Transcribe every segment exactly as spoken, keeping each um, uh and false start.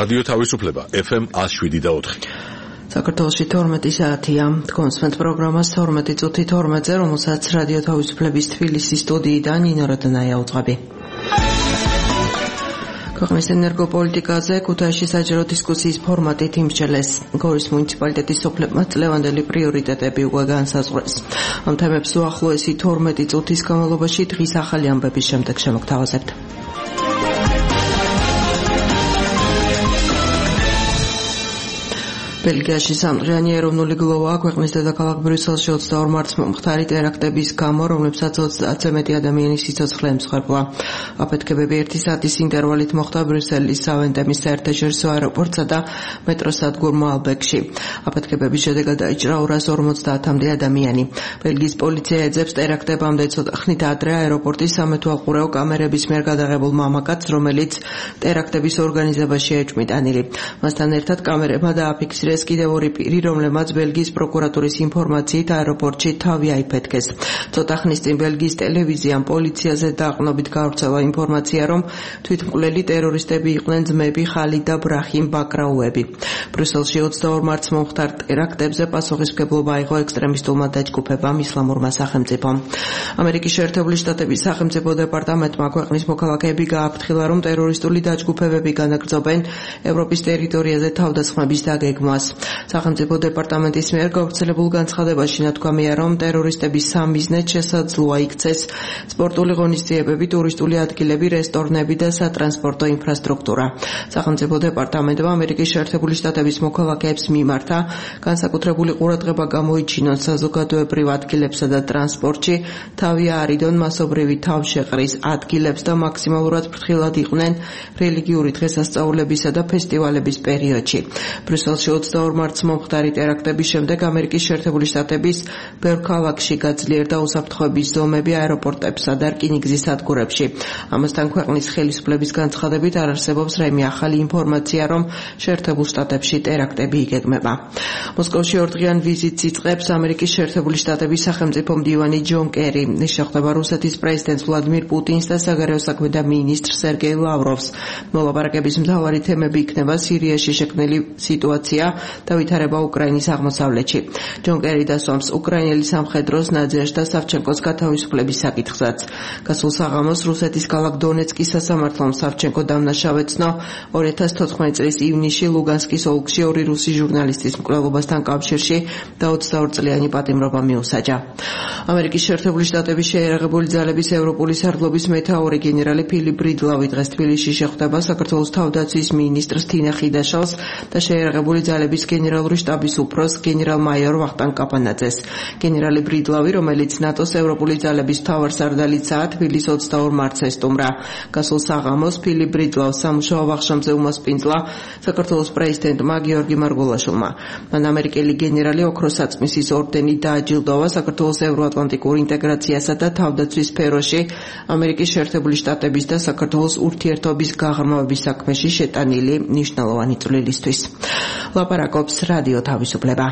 რადიო თავისუფლება ეფ ემ one oh seven და four. საქართველოში თორმეტი საათია. კონსვენთ პროგრამას თორმეტი წუთი თორმეტზე, რომელსაც რადიო თავისუფლების თბილისის სტუდიიდან ნინო როდანაია უძღვები. ქვეყნის ენერგოპოლიტიკაზე ქუთაისში საჯარო დისკუსიის ფორმატით იმსჯელეს. გორის მუნიციპალიტეტის სოფლებმა წლევანდელი პრიორიტეტები უკვე განსაზღვრეს. ამ თემებს უახლოესი თორმეტი წუთის განმავლობაში დღის ახალი ამბების შემდეგ შემოგთავაზებთ. ბელგიაში სამდღიანი ეროვნული გლოვა ქვეყნის დედაქალაქ ბრიუსელში ოცდაორ მარტს მომხდარი ტერაქტების გამო, რომლებსაც ოცდაათზე მეტი ადამიანის სიცოცხლე ემსხვერპლა. აფეთქებები ერთი საათის ინტერვალით მოხდა ბრიუსელის სავენტემის საერთაშორისო აეროპორტსა და მეტროს სადგურ მოალბეკში. აფეთქებების შედეგად დაიჭრა ორას ორმოცდაათამდე ადამიანი. ბელგიის პოლიცია ეძებს ტერაქტებამდე ცოტა ხნით ადრე აეროპორტის სამეთვალყურეო კამერების მიერ გადაღებულ მამაკაცს, რომელიც ტერაქტების ორგანიზებაში ეჭვმიტანილი. მასთან ერთად კამერებმა დააფიქსირეს კიდევ ორი პირი, რომლებმაც ბელგიის პროკურატურის ინფორმაციით აეროპორტში თავი აიფეთქეს. ცოტა ხნის წინ ბელგიის ტელევიზიამ პოლიციაზე დაყრდნობით გავრცელა ინფორმაცია, რომ თვითმკვლელი ტერორისტები იყვნენ ძმები ხალიდ და ბრაჰიმ ბაკრაუები. ბრიუსელში ოცდაორ მარტს მომხდარ ტერაქტებზე პასუხისმგებლობა აიღო ექსტრემისტულმა დაჯგუფებამ ისლამურმა სახელმწიფომ. ამერიკის შეერთებული შტატების სახელმწიფო დეპარტამენტმა ქვეყნის მოქალაქეები გააფრთხილა, რომ ტერორისტული დაჯგუფებები განაგრძობენ ევროპის ტერიტორიაზე თავდასხმების დაგეგმვას. სახელმწიფო დეპარტამენტის მიერ გავრცელებულ განცხადებაში ნათქვამია, რომ ტერორისტების სამიზნედ შესაძლოა იქცეს სპორტული ღონისძიებები, ტურისტული ადგილები, რესტორნები და სატრანსპორტო ინფრასტრუქტურა. სახელმწიფო დეპარტამენტმა ამერიკის შეერთებული შტატების მოქალაქეებს მიმართა განსაკუთრებული ყურადღება გამოიჩინონ საზოგადოებრივ ადგილებსა და ტრანსპორტში, თავი აარიდონ მასობრივი თავშეყრის ადგილებს და მაქსიმალურად ფრთხილად იყვნენ რელიგიური დღესასწაულებისა და ფესტივალების პერიოდში. ბრიუსელში ოცდაორ მარტს მომხდარი ტერაქტების შემდეგ ამერიკის შეერთებული შტატების ბევრ ქალაქში გაძლიერდა უსაფრთხოების ზომები აეროპორტებსა და რკინიგზის სადგურებში. ამასთან ქვეყნის ხელისუფლების განცხადებით არ არსებობს რაიმე ახალი ინფორმაცია, რომ შეერთებულ შტატებში ტერაქტები იგეგმება. მოსკოვში ორდღიან ვიზიტს იწყებს ამერიკის შეერთებული შტატების სახელმწიფო მდივანი ჯონ კერი. ის შეხვდება რუსეთის პრეზიდენტს ვლადიმირ პუტინს და საგარეო საქმეთა მინისტრ სერგეი ლავროვს. მოლაპარაკების მთავარი თემები იქნება სირიაში შექმნილი სიტუაცია და ვითარება უკრაინის აღმოსავლეთში. ჯონ კერი დასვამს უკრაინელი სამხედროს ნაძიაშ და სავჩენკოს გათავისუფლების საკითხსაც. გასულ საღამოს რუსეთის ქალაქ დონეცკის სასამართლომ სავჩენკო დამნაშავეცნო ორი ათას თოთხმეტი წლის ივნისში ლუგანსკის ოლქში ორი რუსი ჟურნალისტის მკვლელობასთან კავშირში და ოცდაორ წლიანი პატიმრობა მიუსაჯა. ამერიკის შეერთებული შტატების შეიარაღებული ძალების ევროპული სარდლობის მეთაური გენერალი ფილიპ ბრიდლავი დღეს თბილისში შეხვდება საქართველოს თავდაცვის მინისტრს თინა ხიდაშალს და შეიარაღებული ძალების გენერალური შტაბის უფროსს გენერალ-მაიორ ვახტანგ კაპანაძეს. გენერალი ბრიდლავი, რომელიც ნატოს ევროპული ძალების მთავარსარდალიცაა, თბილისს ოცდაორ მარტს ესტუმრა. გასულ საღამოს ფილიპ ბრიდლავს სამუშაო ვახშამზე უმასპინძლა საქართველოს პრეზიდენტმა გიორგი მარგველაშვილმა. მან ამერიკელი გენერალი ოქროს საწმისის ორდენით დააჯილდოვა საქართველოს ევროატლანტიკურ ინტეგრაციასა და თავდაცვის სფეროში ამერიკის შეერთებული შტატების და საქართველოს ურთიერთობის გაღრმავების საქმეში შეტანილი მნიშვნელოვანი წვლილისთვის. ლაპარაკობს რადიო თავისუფლება.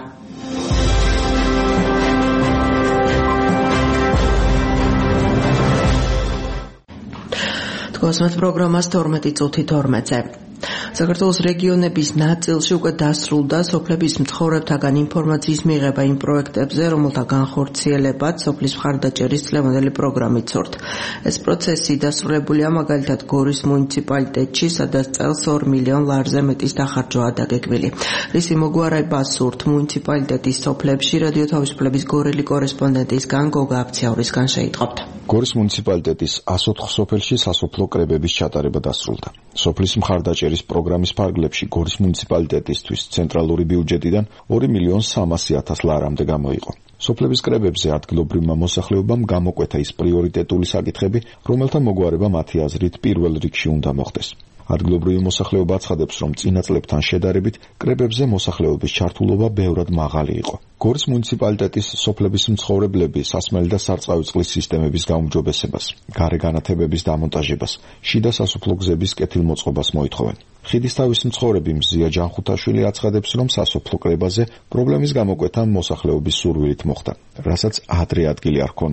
კონსვენთ პროგრამას თორმეტი წუთი თორმეტზე. საქართველოს რეგიონების ნაწილში უკვე დასრულდა სოფლების მცხოვრებთაგან ინფორმაციის მიღება იმ პროექტებზე, რომელთა განხორციელებაც სოფლის მხარდაჭერის წლევანდელი პროგრამით სურთ. ეს პროცესი დასრულებულია მაგალითად გორის მუნიციპალიტეტში, სადაც წელს ორ მილიონ ლარზე მეტის დახარჯვაა დაგეგმილი. რისი მოგვარება სურთ მუნიციპალიტეტის სოფლებში, რადიო თავისუფლების გორელი კორესპონდენტისგან გოგა აფციაურისგან შეიტყობთ. გორის მუნიციპალიტეტის ას ოთხ სოფელში სასოფლო კრებების ჩატარება დასრულდა. სოფლის მხარდაჭერის პროგრამის ფარგლებში გორის მუნიციპალიტეტისთვის ცენტრალური ბიუჯეტიდან ორი მილიონი სამასი ათას ლარამდე გამოიყო. სოფლების კრებებზე ადგილობრივმა მოსახლეობამ გამოკვეთა ის პრიორიტეტული საკითხები, რომელთა მოგვარება მათი აზრით პირველ რიგში უნდა მოხდეს. ადგილობრივი მოსახლეობა აცხადებს, რომ წინა წლებთან შედარებით კრებებზე მოსახლეობის ჩართულობა ბევრად მაღალი იყო. გორის მუნიციპალიტეტის სოფლების მცხოვრებლები სასმელი და სარწყავი წყლის სისტემების გაუმჯობესებას, გარე განათებების დამონტაჟებას, შიდა სასოფლო გზების კეთილმოწყობას მოითხოვენ. ხიდისთავის მცხოვრები მზია ჯანხუთაშვილი აცხადებს, რომ სასოფლო კრებაზე პრობლემის გამოკვეთა მოსახლეობის სურვილით მოხდა, რასაც ადრე ადგილი არ ჰქონია.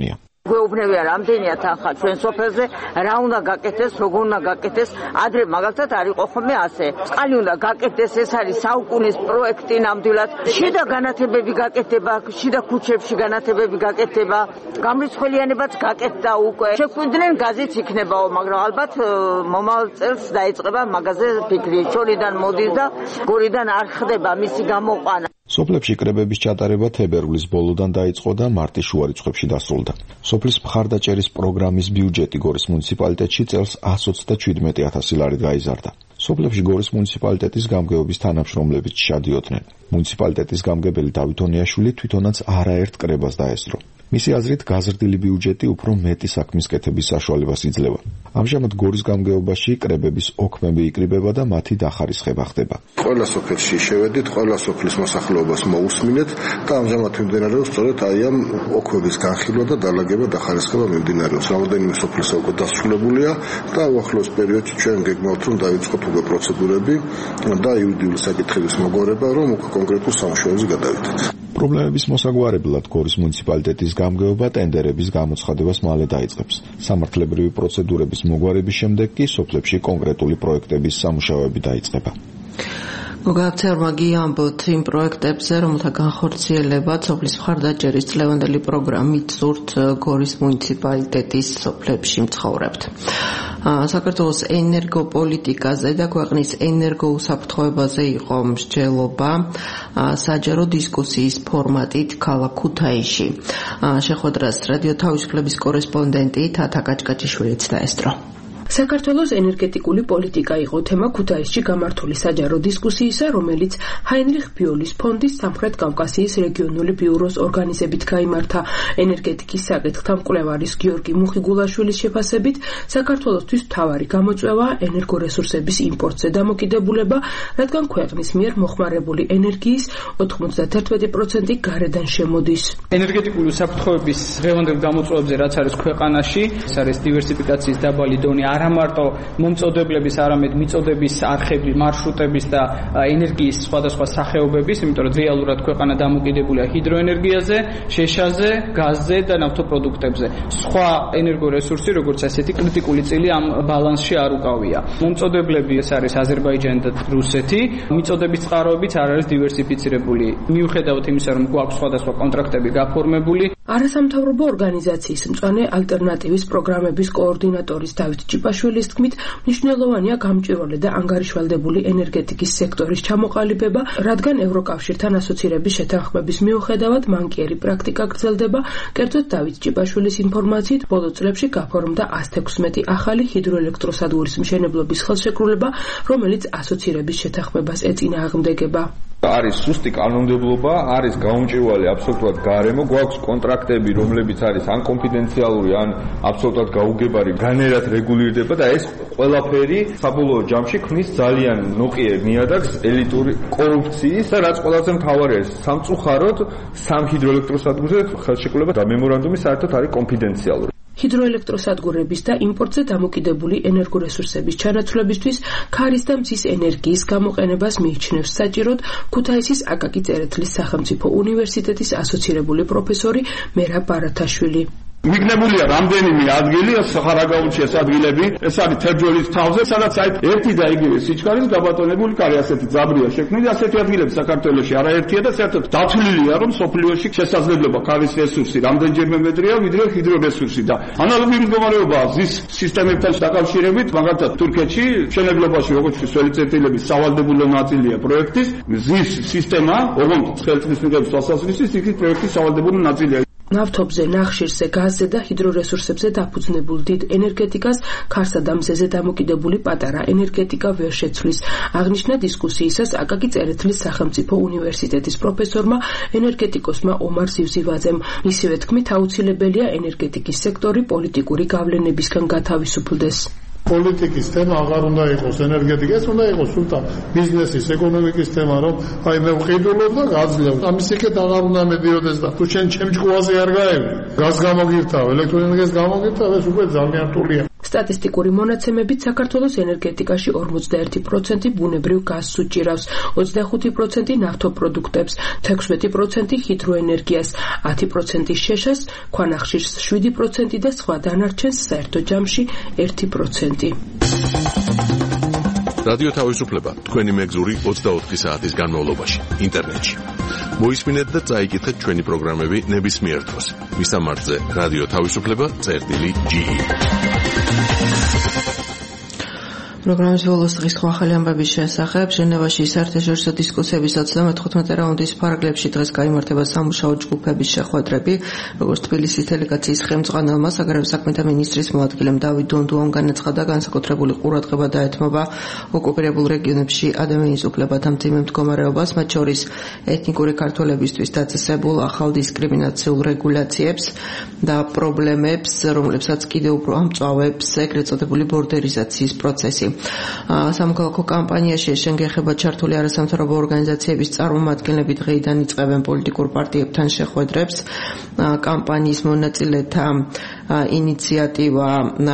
გვეუბნებიან რამდენია თანხა ჩვენ სოფელზე, რა უნდა გაკეთდეს, როგორ უნდა გაკეთდეს, ადრე მაგალითად არ იყო ხოლმე ასე. წყალი უნდა გაკეთდეს, ეს არის საუკუნის პროექტი ნამდვილად. შიდა განათებები გაკეთდება, შიდა ქუჩებში განათებები გაკეთდება, გამრიცხველიანებაც გაკეთდა უკვე. შეგვიდნენ გაზიც იქნებაო, მაგრამ ალბათ მომავალ წელს დაიწყება მაგაზე ფიქრი. შორიდან მოდის და გორიდან არ ხდება მისი გამოყვანა. სოფლებში კრებების ჩატარება თებერვლის ბოლოდან დაიწყო და მარტის შუა რიცხვებში დასრულდა. სოფლის მხარდაჭერის პროგრამის ბიუჯეტი გორის მუნიციპალიტეტში წელს ას ოცდაჩვიდმეტი ათასი ლარით გაიზარდა. სოფლებში გორის მუნიციპალიტეტის გამგეობის თანამშრომლებიც ჩადიოდნენ. მუნიციპალიტეტის გამგებელი დავით ონიაშვილი თვითონაც არაერთ კრებას დაესწრო. მისი აზრით გაზრდილი ბიუჯეტი უფრო მეტი საქმის კეთების საშუალებას იძლევა. ამჟამად გორის გამგეობაში კრებების ოქმები იკრიბება და მათი დახარისხება ხდება. ყველა სოფელში შევედით, ყველა სოფლის მოსახლეობას მოусმინეთ და ამჟამად მიმდინარეობს სწორედ აი ამ ოქმების განხილვა და დალაგება დახარისხება მიმდინარეობს. რამოდენიმე სოფლისა უკვე დასრულებულია და უახლოეს პერიოდში ჩვენ გეგმავთ რომ დაიწყოთ უკვე პროცედურები და იურიდიული საკითხების მოგვარება, რომ უკვე კონკრეტულ სამუშაოზე გადავიდეთ. პრობლემების მოსაგვარებლად გორის მუნიციპალიტეტის გამგეობა ტენდერების გამოცხადებას მალე დაიწყებს. სამართლებრივი პროცედურების მოგვარების შემდეგ კი სოფლებში კონკრეტული პროექტების სამუშაოები დაიწყება. მოგაქცევრმა გიამბოთ იმ პროექტებზე, რომელთა განხორციელებაც სოფლის მხარდაჭერის წლევანდელი პროგრამით სურთ გორის მუნიციპალიტეტის სოფლებში მცხოვრებთ. საქართველოს ენერგოპოლიტიკაზე და ქვეყნის ენერგოუსაფრთხოებაზე იყო მსჯელობა საჯარო დისკუსიის ფორმატით ქალაქ ქუთაისში. შეხვედრას რადიო თავისუფლების კორესპონდენტი თათა კაჭკაჭიშვილიც დაესწრო. საქართველოს ენერგეტიკული პოლიტიკა იყო თემა ქუთაისში გამართული საჯარო დისკუსიისა, რომელიც ჰაინრიხ ბიოლის ფონდის სამხრეთ კავკასიის რეგიონული ბიუროს ორგანიზებით გაიმართა. ენერგეტიკის საკითხთა მკვლევარის გიორგი მუხიგულაშვილის შეფასებით, საქართველოსთვის მთავარი გამოწვევა ენერგორესურსების იმპორტზე დამოკიდებულება, რადგან ქვეყნის მიერ მოხმარებული ენერგიის ოთხმოცდაათი პროცენტი გარედან შემოდის. ენერგეტიკული საფრთხოების დღევანდელ გამოწვევებზე რაც არის ქვეყანაში, ეს არის დივერსიფიკაციის დაბალი დონე, არა მარტო მომწოდებლების, არამედ მიწოდების არხები, მარშრუტების და ენერგიის სხვადასხვა სახეობების, იმიტომ რომ რეალურად ქვეყანა დამოკიდებულია ჰიდროენერგიაზე, შეშაზე, გაზზე და ნავთობპროდუქტებზე. სხვა ენერგორესურსი, როგორც ასეთი კრიტიკული წილი ამ ბალანსში არ უკავია. მომწოდებლები ეს არის აზერბაიჯანი და რუსეთი, მიწოდების წყაროებიც არ არის დივერსიფიცირებული. მიუხედავად იმისა, რომ გვაქვს სხვადასხვა კონტრაქტები გაფორმებული. არასამთავრობო ორგანიზაციის მწვანე ალტერნატივის პროგრამების კოორდინატორის დავით ჭიპაშვილის თქმით, მნიშვნელოვანია გამჭვირვალე და ანგარიშვალდებული ენერგეტიკის სექტორის ჩამოყალიბება, რადგან ევროკავშირთან ასოცირების შეთანხმების მიუხედავად მანკიერი პრაქტიკა გრძელდება. კერძოდ დავით ჭიპაშვილის ინფორმაციით, ბოლო წლებში გაფორმდა ას თექვსმეტი ახალი ჰიდროელექტროსადგურის მშენებლობის ხელშეკრულება, რომელიც ასოცირების შეთანხმებას ეწინააღმდეგება. არის სუსტი კანონმდებლობა, არის გაუმჭვირვალე აბსოლუტურად გარემო, გვაქვს კონტრაქტები, რომლებიც არის ან კონფიდენციალური, ან აბსოლუტურად გაუგებარი, განერად რეგულირდება და ეს ყველაფერი საბოლოო ჯამში ქმნის ძალიან ნოყიერ ნიადაგს ელიტური კორუფციის და რაც ყველაზე მთავარი არის, სამწუხაროდ სამ ჰიდროელექტროსადგურზე ხელშეკრულება და მემორანდუმი საერთოდ არის კონფიდენციალური. ჰიდროელექტროსადგურების და იმპორტზე დამოკიდებული ენერგორესურსების ჩანაცვლებისთვის ქარის და მზის ენერგიის გამოყენებას მიიჩნევს საჭიროდ ქუთაისის აკაკი წერეთლის სახელმწიფო უნივერსიტეტის ასოცირებული პროფესორი მერაბ ბარათაშვილი. მიგნებულია რამდენიმე ადგილი, სახარაგაულში ეს ადგილები, ეს არის თერჯოლის თავზე, სადაც აი ერთი და იგივე სიჩქარის გაბატონებული კარი ასეთი ძაბრია შექმნილი, ასეთი ადგილები საქართველოში არაერთია და საერთოდ დათვლილია, რომ სოფლიოში შესაძლებლობა ქარის რესურსი რამდენჯერმე მეტრია, ვიდრე ჰიდრორესურსი და ანალოგიური მდგომარეობაა ზის სისტემებთან დაკავშირებით, მაგალითად თურქეთში მშენებლობაში როგორც ველი წერტილების სავალდებულო ნაწილია პროექტის, ზის სისტემა, ოღონდ ხელმწიფის მიღების თვალსაზრისით იქით პროექტის სავალდებულო ნაწილია. ნავთობზე, ნახშირზე, გაზზე და ჰიდრორესურსებზე დაფუძნებულ დიდ ენერგეტიკას ქარსა და მზეზე დამოკიდებული პატარა ენერგეტიკა ვერ შეცვლის. აღნიშნა დისკუსიისას აკაკი წერეთლის სახელმწიფო უნივერსიტეტის პროფესორმა ენერგეტიკოსმა ომარ ზივზივაძემ. მისივე თქმით, აუცილებელია ენერგეტიკის სექტორი პოლიტიკური გავლენებისგან გათავისუფლდეს. პოლიტიკის თემა აღარ უნდა იყოს ენერგეტიკა, ეს უნდა იყოს სულთან ბიზნესის, ეკონომიკის თემა, რომ აი მე ვყიდულობ და გაძლევ. ამის იქეთ აღარ უნდა მედიოდეს და თუ შენ ჩემ ჭკუაზე არ გაევი, გაზ გამოგირთავ, ელექტროენერგიას გამოგირთავ, ეს უკვე ძალიან რთულია. სტატისტიკური მონაცემებით საქართველოს ენერგეტიკაში ორმოცდაერთი პროცენტი ბუნებრივ გაზს უჭირავს, ოცდახუთი პროცენტი ნავთობპროდუქტებს, თექვსმეტი პროცენტი ჰიდროენერგიას, ათი პროცენტი შეშას, ქვანახშირს შვიდი პროცენტი და სხვა დანარჩენს საერთო ჯამში ერთი პროცენტი. რადიო თავისუფლება თქვენი მეგზური ოცდაოთხი საათის განმავლობაში ინტერნეტში. მოისმინეთ და წაიკითხეთ ჩვენი პროგრამები ნებისმიერ დროს. მისამართზე რადიო თავისუფლება წერტილი ჯი ი. პროგრამის ბოლოს დღის ახალი ამბების შესახებ ჟენევაში საერთაშორისო დისკუსიების ოცდამოთხმეტე რაუნდის ფარგლებში დღეს გაიმართება სამუშაო ჯგუფების შეხვედრები, როგორც თბილისის დელეგაციის ხელმძღვანელმა საგარეო საქმეთა მინისტრის მოადგილემ დავით დონდუამ განაცხადა, განსაკუთრებული ყურადღება დაეთმობა ოკუპირებულ რეგიონებში ადამიანის უფლებათა მძიმე მდგომარეობას, მათ შორის ეთნიკური ქართველებისთვის დაწესებულ ახალ დისკრიმინაციულ რეგულაციებს და პრობლემებს, რომლებსაც კიდევ უფრო ამწვავებს ეგრეთ წოდებული ბორდერიზაციის პროცესი. სამოქალაქო კამპანიაში შენგეხება ჩართული არასამთავრობო ორგანიზაციების წარმომადგენლები დღეიდან იწყებენ პოლიტიკურ პარტიებთან შეხვედრებს. კამპანიის მონაწილეთა ინიციატივა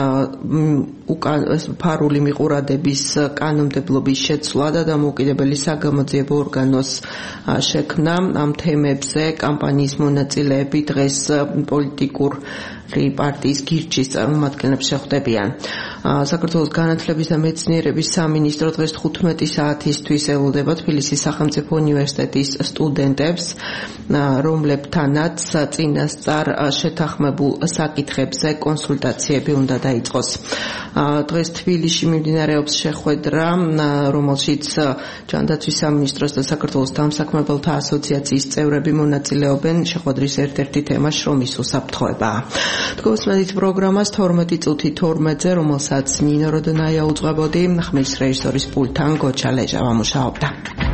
ფარული მიყურადების კანონმდებლობის შეცვლა და დამოუკიდებელი საგამოძიებო ორგანოს შექმნა. ამ თემებზე კამპანიის მონაწილეები დღეს პოლიტიკურ პარტიის გირჩის წარმომადგენლებს შეხვდებიან. საქართველოს განათლების და მეცნიერების სამინისტრო დღეს თხუთმეტი საათისთვის ელოდება თბილისის სახელმწიფო უნივერსიტეტის სტუდენტებს, რომლებთანაც წინასწარ შეთანხმებულ საკითხებზე კონსულტაციები უნდა დაიწყოს. დღეს თბილისში მიმდინარეობს შეხვედრა, რომელშიც ჯანდაცვის სამინისტროს და საქართველოს დამსაქმებელთა ასოციაციის წევრები მონაწილეობენ. შეხვედრის ერთ-ერთი თემა შრომის უსაფრთხოებაა. თქვენს პროგრამას თორმეტი წუთი თორმეტზე, რომელსაც ნინო როდონაია უძღვებოდი, ხმის რეჟისორის პულტთან გოჩა ლეჟა ვამუშაობდა.